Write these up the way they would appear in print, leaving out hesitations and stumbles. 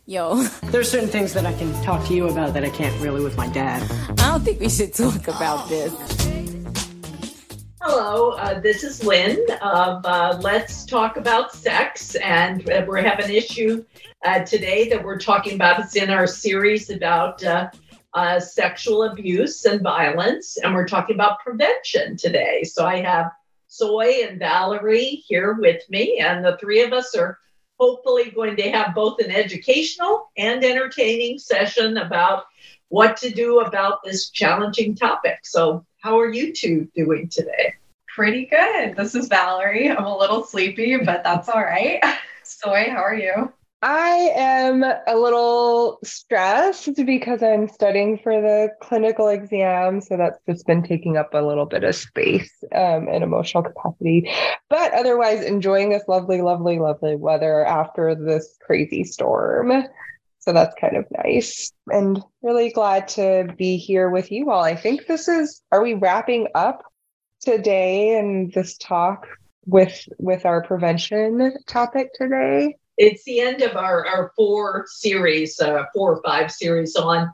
Yo, There's certain things that I can talk to you about that I can't really with my dad. I don't think we should talk about this. Hello, this is Lynn of Let's Talk About Sex, and we have an issue today that we're talking about. It's in our series about sexual abuse and violence, and we're talking about prevention today. So I have Soy and Valerie here with me, and the three of us are hopefully going to have both an educational and entertaining session about what to do about this challenging topic. So how are you two doing today? Pretty good. This is Valerie. I'm a little sleepy, but that's all right. Soy, how are you? I am a little stressed because I'm studying for the clinical exam. So that's just been taking up a little bit of space and emotional capacity. But otherwise, enjoying this lovely, lovely, lovely weather after this crazy storm. So that's kind of nice. And really glad to be here with you all. I think are we wrapping up today and this talk with our prevention topic today? It's the end of our four or five series on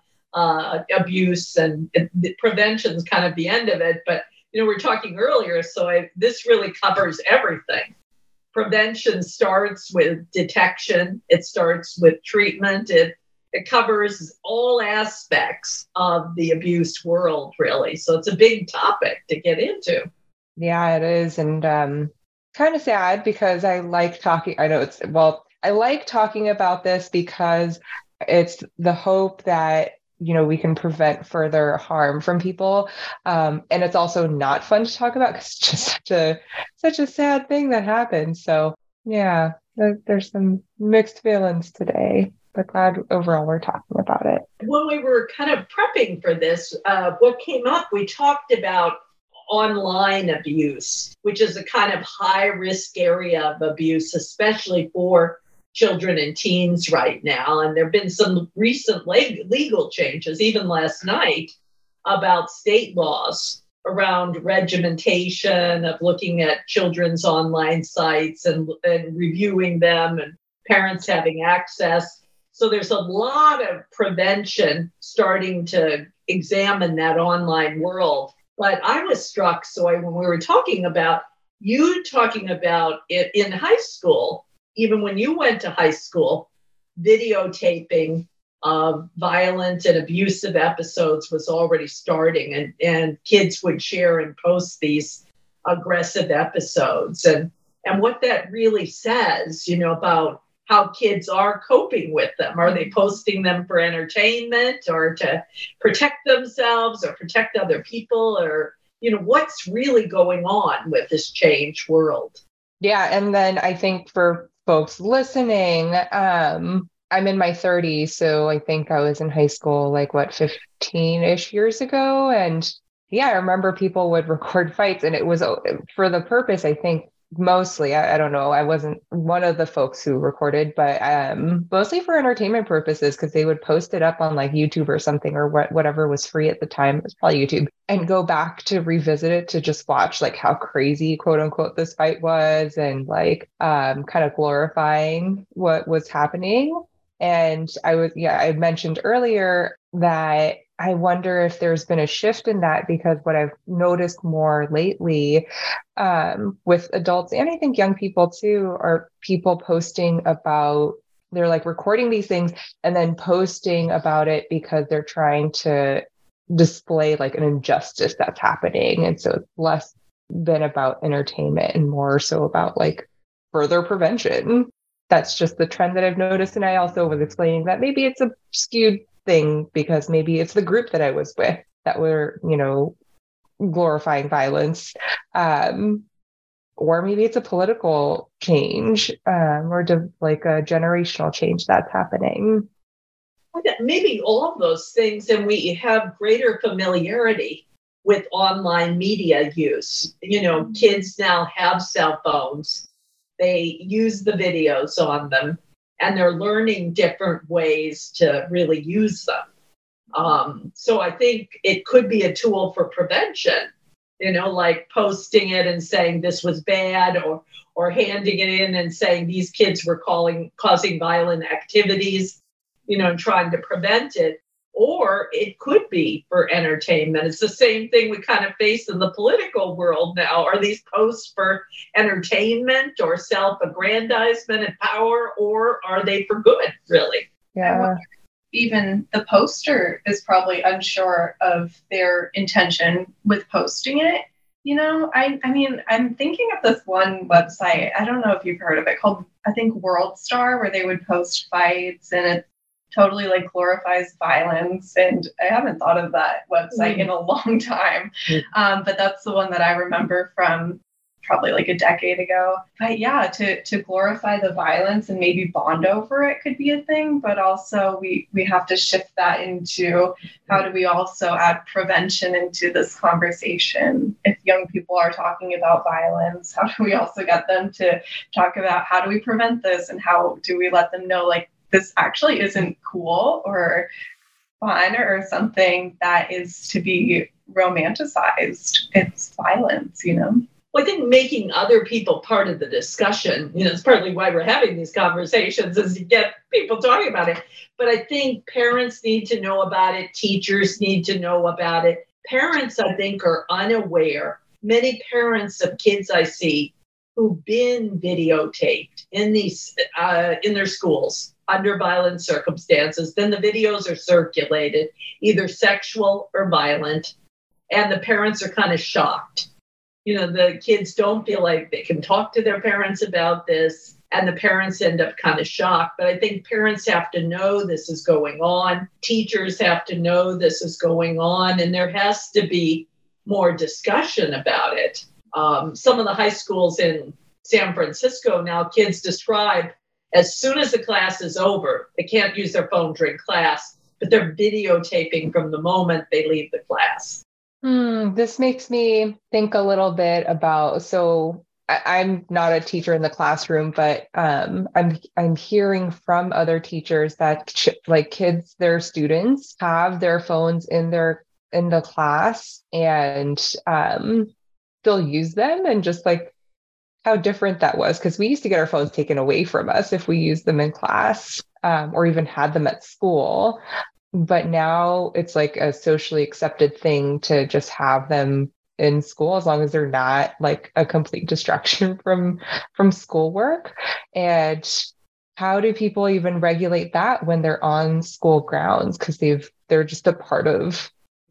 abuse, and prevention is kind of the end of it. But, we were talking earlier, so this really covers everything. Prevention starts with detection. It starts with treatment. It covers all aspects of the abuse world, really. So it's a big topic to get into. Yeah, it is. And kind of sad because I like talking. I like talking about this because it's the hope that, we can prevent further harm from people. And it's also not fun to talk about because it's just such a sad thing that happened. So yeah, there's some mixed feelings today, but glad overall we're talking about it. When we were kind of prepping for this, what came up, we talked about online abuse, which is a kind of high risk area of abuse, especially for children and teens right now. And there have been some recent legal changes, even last night, about state laws around regimentation of looking at children's online sites and reviewing them and parents having access. So there's a lot of prevention starting to examine that online world. But I was struck, Soy, when we were talking about it in high school, even when you went to high school, videotaping of violent and abusive episodes was already starting, and kids would share and post these aggressive episodes. And what that really says, about how kids are coping with them. Are they posting them for entertainment or to protect themselves or protect other people? Or, what's really going on with this changed world? Yeah. And then I think for folks listening, I'm in my 30s. So I think I was in high school, 15-ish years ago. And yeah, I remember people would record fights, and it was for the purpose, I think, mostly, I don't know, I wasn't one of the folks who recorded, but mostly for entertainment purposes, because they would post it up on YouTube or something, or whatever was free at the time. It was probably YouTube, and go back to revisit it to just watch how crazy, quote unquote, this fight was, and kind of glorifying what was happening. And I mentioned earlier that I wonder if there's been a shift in that, because what I've noticed more lately with adults, and I think young people too, are people posting about, they're recording these things and then posting about it because they're trying to display an injustice that's happening. And so it's less been about entertainment and more so about further prevention. That's just the trend that I've noticed. And I also was explaining that maybe it's a skewed thing because maybe it's the group that I was with that were, glorifying violence. Or maybe it's a political change or a generational change that's happening. Maybe all of those things, and we have greater familiarity with online media use. Kids now have cell phones. They use the videos on them, and they're learning different ways to really use them. So I think it could be a tool for prevention, posting it and saying this was bad, or handing it in and saying these kids were causing violent activities. trying to prevent it. Or it could be for entertainment. It's the same thing we kind of face in the political world now. Are these posts for entertainment or self-aggrandizement and power, or are they for good, really? Yeah. Even the poster is probably unsure of their intention with posting it. I mean, I'm thinking of this one website. I don't know if you've heard of it, called, I think, World Star, where they would post fights, and it totally like glorifies violence. And I haven't thought of that website in a long time. But that's the one that I remember from probably like a decade ago. But yeah, to glorify the violence and maybe bond over it could be a thing. But also we have to shift that into how do we also add prevention into this conversation? If young people are talking about violence, how do we also get them to talk about how do we prevent this, and how do we let them know like this actually isn't cool or fun or something that is to be romanticized. It's violence, Well, I think making other people part of the discussion, is partly why we're having these conversations, is to get people talking about it. But I think parents need to know about it. Teachers need to know about it. Parents, I think, are unaware. Many parents of kids I see who've been videotaped in their schools under violent circumstances, then the videos are circulated, either sexual or violent, and the parents are kind of shocked. The kids don't feel like they can talk to their parents about this, and the parents end up kind of shocked. But I think parents have to know this is going on. Teachers have to know this is going on, and there has to be more discussion about it. Some of the high schools in San Francisco now, kids describe as soon as the class is over, they can't use their phone during class, but they're videotaping from the moment they leave the class. This makes me think a little bit about, so I'm not a teacher in the classroom, but I'm hearing from other teachers that kids, their students have their phones in the class and still use them, and just like how different that was, because we used to get our phones taken away from us if we used them in class or even had them at school. But now it's like a socially accepted thing to just have them in school, as long as they're not like a complete distraction from schoolwork. And how do people even regulate that when they're on school grounds? Because they're just a part of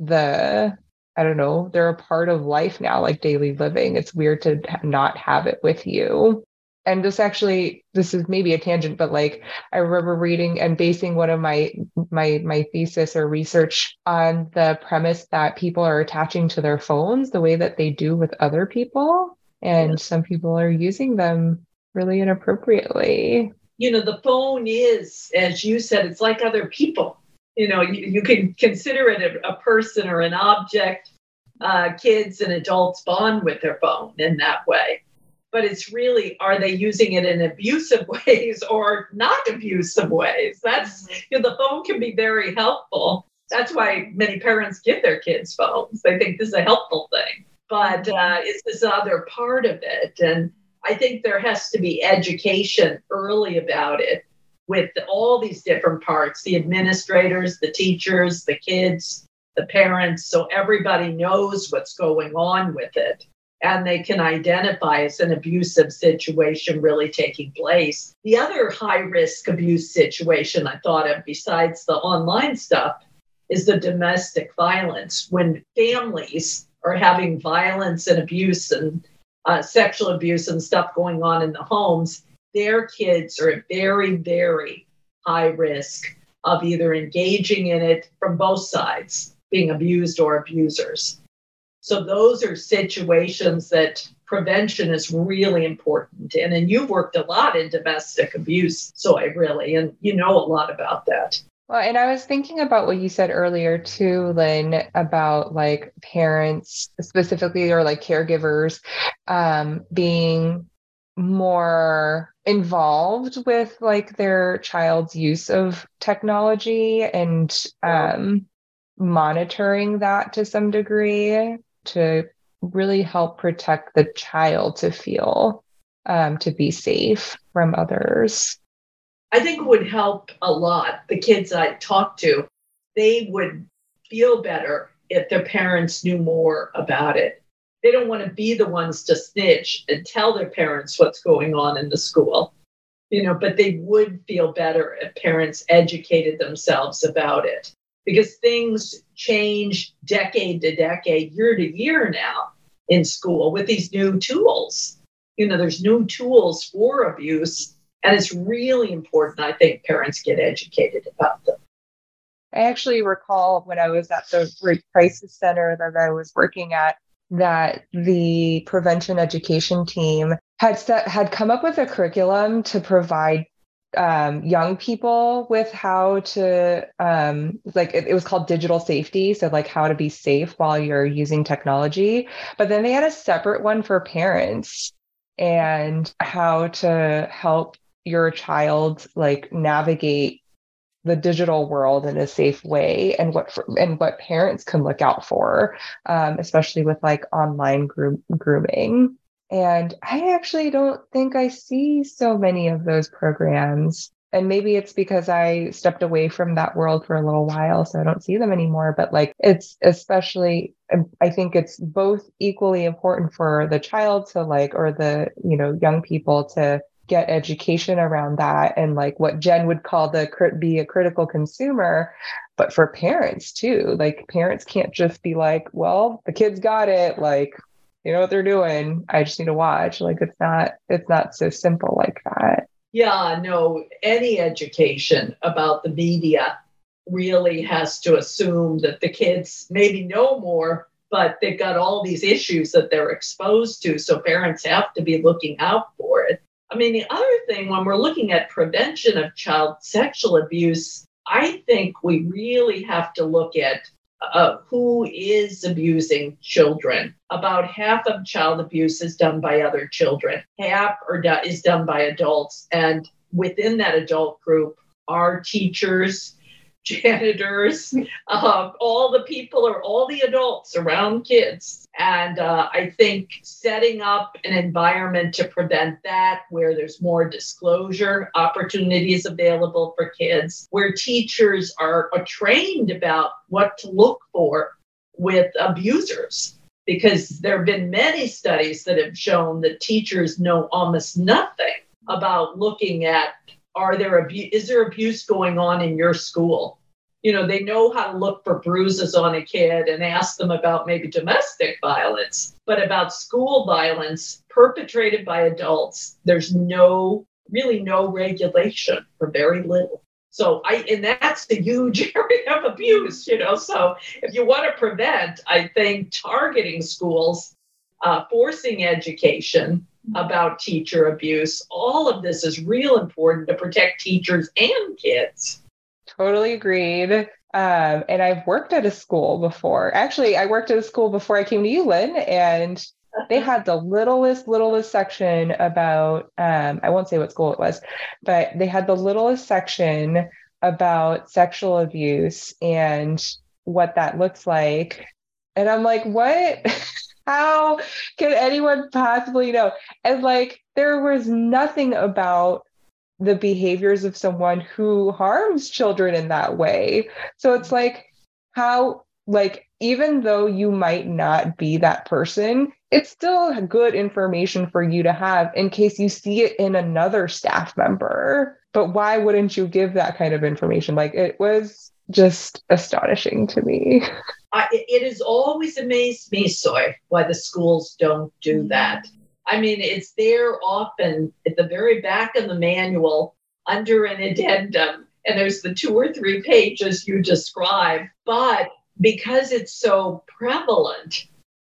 they're a part of life now, like daily living. It's weird to not have it with you. And this is maybe a tangent, but like I remember reading and basing one of my thesis or research on the premise that people are attaching to their phones the way that they do with other people. And some people are using them really inappropriately. The phone is, as you said, it's like other people. You can consider it a person or an object. Kids and adults bond with their phone in that way. But it's really, are they using it in abusive ways or not abusive ways? That's, the phone can be very helpful. That's why many parents give their kids phones. They think this is a helpful thing. But it's this other part of it. And I think there has to be education early about it with all these different parts, the administrators, the teachers, the kids, the parents, so everybody knows what's going on with it. And they can identify as an abusive situation really taking place. The other high-risk abuse situation I thought of, besides the online stuff, is the domestic violence. When families are having violence and abuse and sexual abuse and stuff going on in the homes, their kids are at very, very high risk of either engaging in it from both sides, being abused or abusers. So those are situations that prevention is really important in. And you've worked a lot in domestic abuse, and you know a lot about that. Well, and I was thinking about what you said earlier too, Lynn, about like parents specifically, or like caregivers being more involved with like their child's use of technology and monitoring that to some degree to really help protect the child to feel to be safe from others. I think it would help a lot. The kids I talked to, they would feel better if their parents knew more about it. They don't want to be the ones to snitch and tell their parents what's going on in the school, but they would feel better if parents educated themselves about it, because things change decade to decade, year to year now in school with these new tools. There's new tools for abuse, and it's really important, I think, parents get educated about them. I actually recall when I was at the crisis center that I was working at, that the prevention education team had come up with a curriculum to provide young people with how to, it was called digital safety. So like how to be safe while you're using technology. But then they had a separate one for parents and how to help your child like navigate the digital world in a safe way, and what parents can look out for, especially with like online grooming. And I actually don't think I see so many of those programs. And maybe it's because I stepped away from that world for a little while, so I don't see them anymore. But like, it's especially, I think it's both equally important for the child to like, or the, young people to get education around that, and like what Jen would call be a critical consumer, but for parents too. Like parents can't just be like, well, the kids got it, like, you know what they're doing, I just need to watch. Like it's not so simple like that. Yeah, no, any education about the media really has to assume that the kids maybe know more, but they've got all these issues that they're exposed to, so parents have to be looking out for it. I mean, the other thing, when we're looking at prevention of child sexual abuse, I think we really have to look at who is abusing children. About half of child abuse is done by other children. Half is done by adults. And within that adult group are teachers, janitors, all the people, or all the adults around kids. And I think setting up an environment to prevent that, where there's more disclosure opportunities available for kids, where teachers are trained about what to look for with abusers. Because there have been many studies that have shown that teachers know almost nothing about looking at, is there abuse going on in your school? They know how to look for bruises on a kid and ask them about maybe domestic violence, but about school violence perpetrated by adults, there's really no regulation, or very little. So and that's the huge area of abuse, So if you want to prevent, I think targeting schools, forcing education about teacher abuse, all of this is real important to protect teachers and kids. Totally agreed. And I've worked at a school before. Actually, I worked at a school before I came to ULIN, and they had the littlest section about, I won't say what school it was, but they had the littlest section about sexual abuse and what that looks like. And I'm like, what? How can anyone possibly know? And like, there was nothing about the behaviors of someone who harms children in that way. So it's like, how, like, even though you might not be that person, it's still good information for you to have in case you see it in another staff member. But why wouldn't you give that kind of information? Like, it was just astonishing to me. It has always amazed me, Soy, why the schools don't do that. I mean, it's there often at the very back of the manual under an addendum, and there's the 2 or 3 pages you describe. But because it's so prevalent,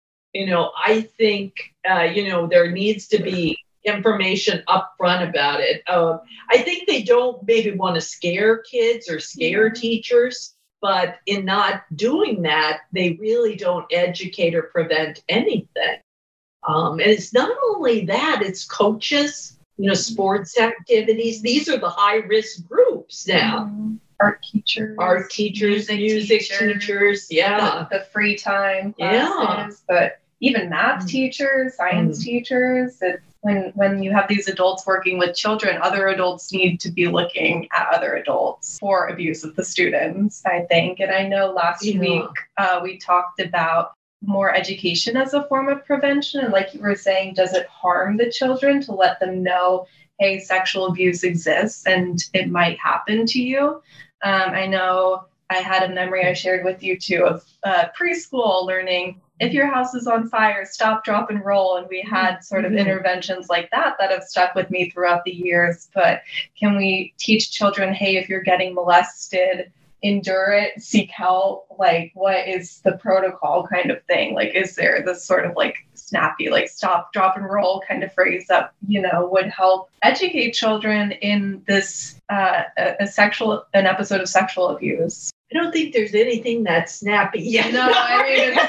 I think, there needs to be information up front about it. I think they don't maybe want to scare kids or scare teachers, but in not doing that, they really don't educate or prevent anything. And it's not only that, it's coaches, sports activities. These are the high-risk groups now. Art teachers, music teachers, yeah. The free time classes, but even math teachers, science teachers, when you have these adults working with children, other adults need to be looking at other adults for abuse of the students, I think. And I know last week we talked about more education as a form of prevention. And like you were saying, does it harm the children to let them know, hey, sexual abuse exists and it might happen to you? I know I had a memory I shared with you too of preschool learning, if your house is on fire, stop, drop, and roll. And we had sort of interventions like that have stuck with me throughout the years. But can we teach children, hey, if you're getting molested, endure it, seek help? Like, what is the protocol kind of thing? Like, is there this sort of like snappy, like stop, drop, and roll kind of phrase that, would help educate children in this an episode of sexual abuse? I don't think there's anything that snappy. Yeah, no, I mean,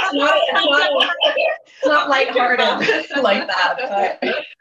it's not lighthearted like that.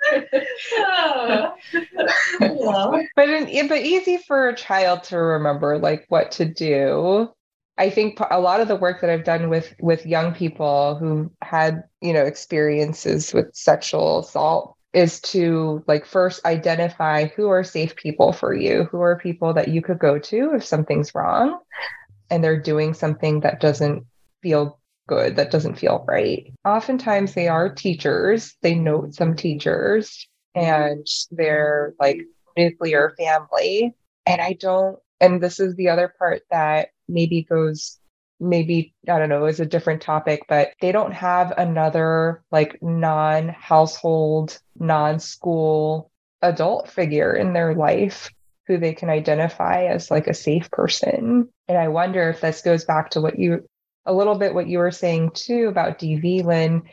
But easy for a child to remember, like what to do. I think a lot of the work that I've done with young people who had, experiences with sexual assault is to like first identify who are safe people for you, who are people that you could go to if something's wrong and they're doing something that doesn't feel good, that doesn't feel right. Oftentimes they are teachers. They know some teachers and they're like nuclear family. And this is the other part that I don't know, is a different topic, but they don't have another like non-household, non-school adult figure in their life who they can identify as like a safe person. And I wonder if this goes back to what you were saying too about DV, Lynn,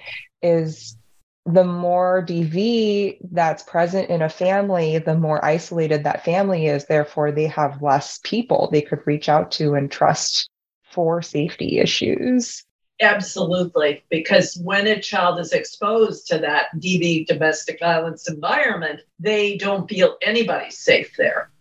is the more DV that's present in a family, the more isolated that family is. Therefore, they have less people they could reach out to and trust for safety issues. Absolutely. Because when a child is exposed to that DV, domestic violence environment, they don't feel anybody's safe there.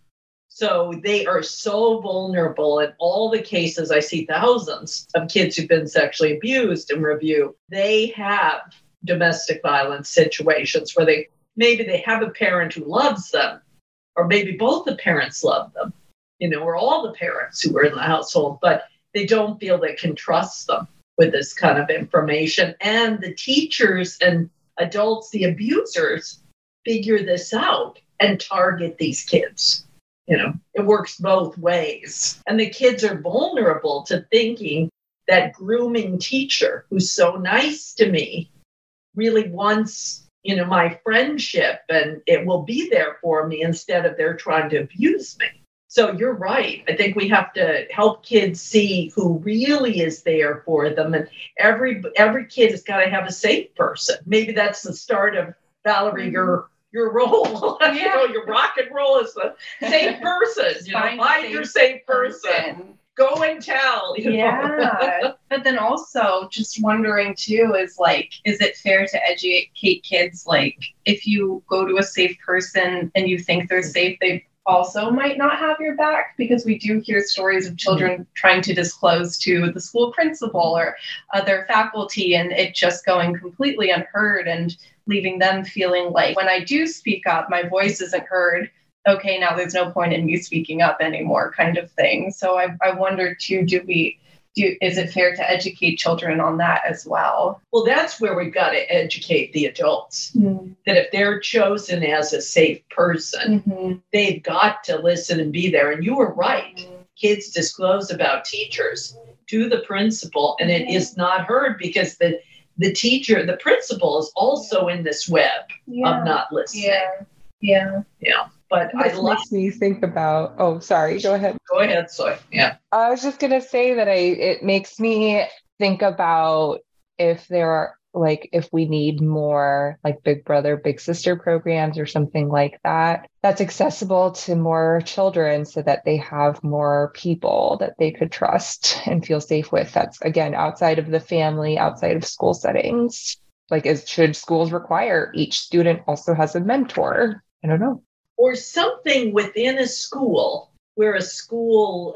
So they are so vulnerable. In all the cases, I see thousands of kids who've been sexually abused in review. They have domestic violence situations where maybe they have a parent who loves them, or maybe both the parents love them, or all the parents who were in the household, but they don't feel they can trust them with this kind of information. And the teachers and adults, the abusers, figure this out and target these kids. It works both ways. And the kids are vulnerable to thinking that grooming teacher who's so nice to me really wants, my friendship and it will be there for me instead of they're trying to abuse me. So you're right. I think we have to help kids see who really is there for them. And every kid has got to have a safe person. Maybe that's the start of Valerie, your role. Yeah. Your rock and roll is a safe person. Find your safe person. Go and tell. Yeah. But then also just wondering too is like, is it fair to educate kids? Like if you go to a safe person and you think they're safe, they also might not have your back, because we do hear stories of children trying to disclose to the school principal or other faculty and it just going completely unheard and leaving them feeling like when I do speak up, my voice isn't heard. Okay, now there's no point in me speaking up anymore kind of thing. So I wonder too, is it fair to educate children on that as well? Well, that's where we've got to educate the adults. That if they're chosen as a safe person, they've got to listen and be there. And you were right. Kids disclose about teachers to the principal, and it is not heard because the teacher, the principal is also in this web of not listening. Yeah. But this makes me think about, sorry, go ahead. Go ahead, Soy. Yeah. I was just going to say that it makes me think about if we need more like Big Brother, Big Sister programs or something like that, that's accessible to more children so that they have more people that they could trust and feel safe with. That's, again, outside of the family, outside of school settings. Like, should schools require each student also has a mentor? I don't know. Or something within a school where a school,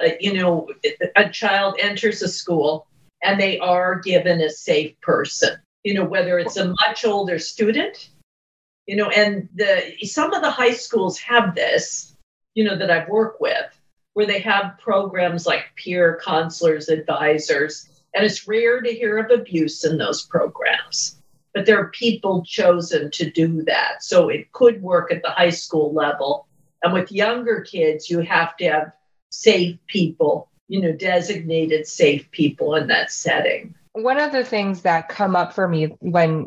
a child enters a school and they are given a safe person, whether it's a much older student And some of the high schools have this, that I've worked with, where they have programs like peer counselors, advisors, and it's rare to hear of abuse in those programs. But there are people chosen to do that. So it could work at the high school level. And with younger kids, you have to have safe people, designated safe people in that setting. One of the things that come up for me when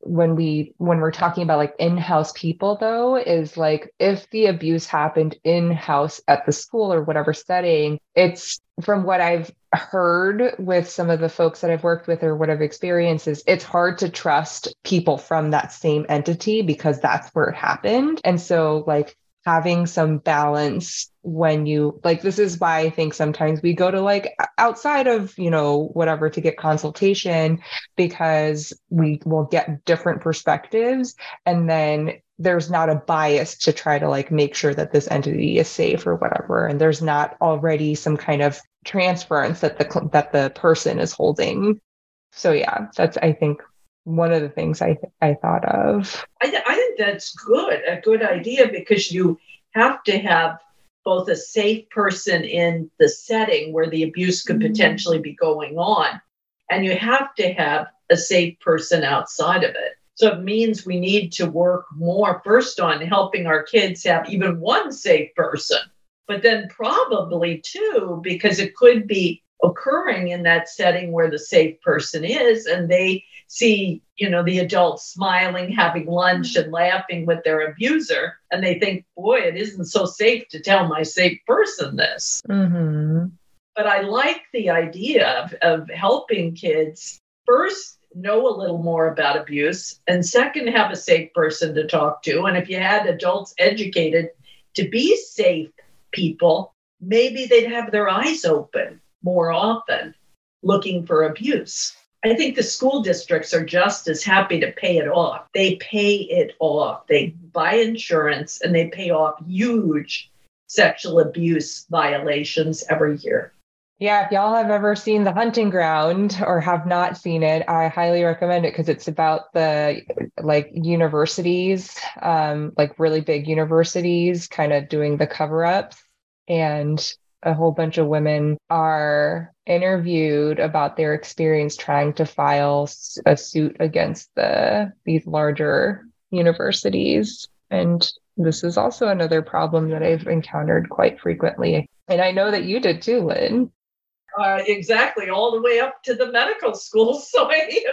we're talking about like in-house people though, is like if the abuse happened in-house at the school or whatever setting, it's from what I've heard with some of the folks that I've worked with or what I've experienced is it's hard to trust people from that same entity because that's where it happened. And so like having some balance when you like, this is why I think sometimes we go to like outside of, whatever to get consultation because we will get different perspectives. And then there's not a bias to try to like make sure that this entity is safe or whatever. And there's not already some kind of transference that the person is holding. So yeah, that's, I think, one of the things I thought of. I think that's a good idea, because you have to have both a safe person in the setting where the abuse could potentially be going on, and you have to have a safe person outside of it. So it means we need to work more first on helping our kids have even one safe person, but then probably two, because it could be occurring in that setting where the safe person is, and they see, the adult smiling, having lunch and laughing with their abuser, and they think, boy, it isn't so safe to tell my safe person this. Mm-hmm. But I like the idea of helping kids first know a little more about abuse, and second, have a safe person to talk to. And if you had adults educated to be safe people, maybe they'd have their eyes open more often looking for abuse. I think the school districts are just as happy to pay it off. They pay it off. They buy insurance and they pay off huge sexual abuse violations every year. Yeah, if y'all have ever seen The Hunting Ground or have not seen it, I highly recommend it because it's about the like universities, like really big universities kind of doing the cover-ups, and a whole bunch of women are interviewed about their experience trying to file a suit against these larger universities. And this is also another problem that I've encountered quite frequently. And I know that you did too, Lynn. Exactly, all the way up to the medical schools. So,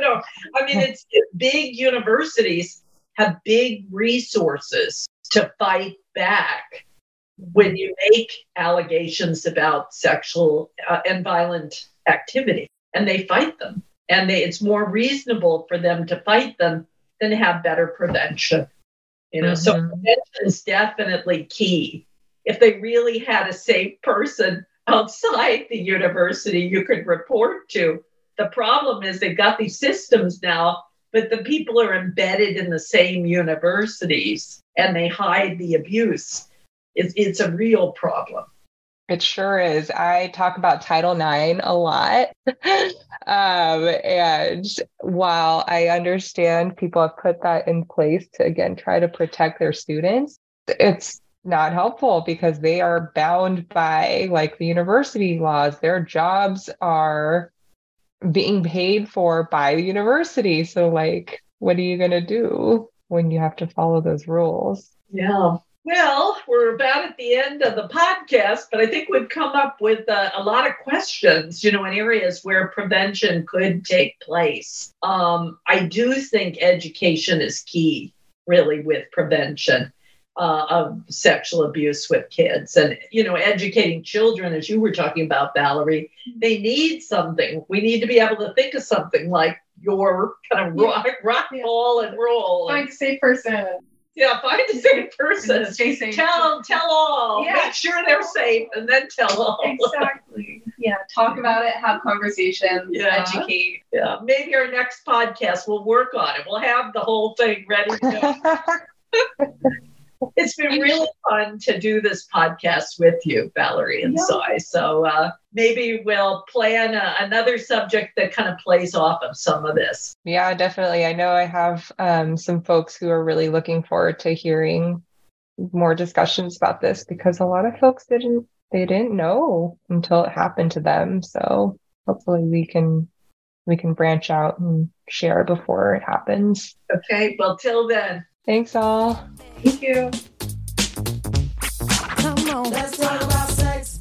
it's big universities have big resources to fight back when you make allegations about sexual and violent activity, and they fight them. And it's more reasonable for them to fight them than have better prevention. So prevention is definitely key. If they really had a safe person outside the university you could report to, the problem is they've got these systems now, but the people are embedded in the same universities and they hide the abuse. It's a real problem. It sure is. I talk about Title IX a lot. And while I understand people have put that in place to, again, try to protect their students, it's not helpful because they are bound by like the university laws. Their jobs are being paid for by the university. So like, what are you going to do when you have to follow those rules? Yeah. Well, we're about at the end of the podcast, but I think we've come up with a lot of questions, in areas where prevention could take place. I do think education is key, really, with prevention of sexual abuse with kids. And, educating children, as you were talking about, Valerie, they need something. We need to be able to think of something like your kind of rock, ball, and roll. Find a safe person. Yeah, find a safe person. Stay safe. Tell all. Yeah. Make sure they're safe, and then tell all. Exactly. Yeah. Talk about it. Have conversations. Yeah. Educate. Yeah. Maybe our next podcast we'll work on it. We'll have the whole thing ready to go. It's been really fun to do this podcast with you, Valerie and Cy. So maybe we'll plan another subject that kind of plays off of some of this. Yeah, definitely. I know I have some folks who are really looking forward to hearing more discussions about this, because a lot of folks didn't know until it happened to them. So hopefully we can branch out and share before it happens. Okay, well, till then. Thanks all. Thank you. Come on, let's talk about sex.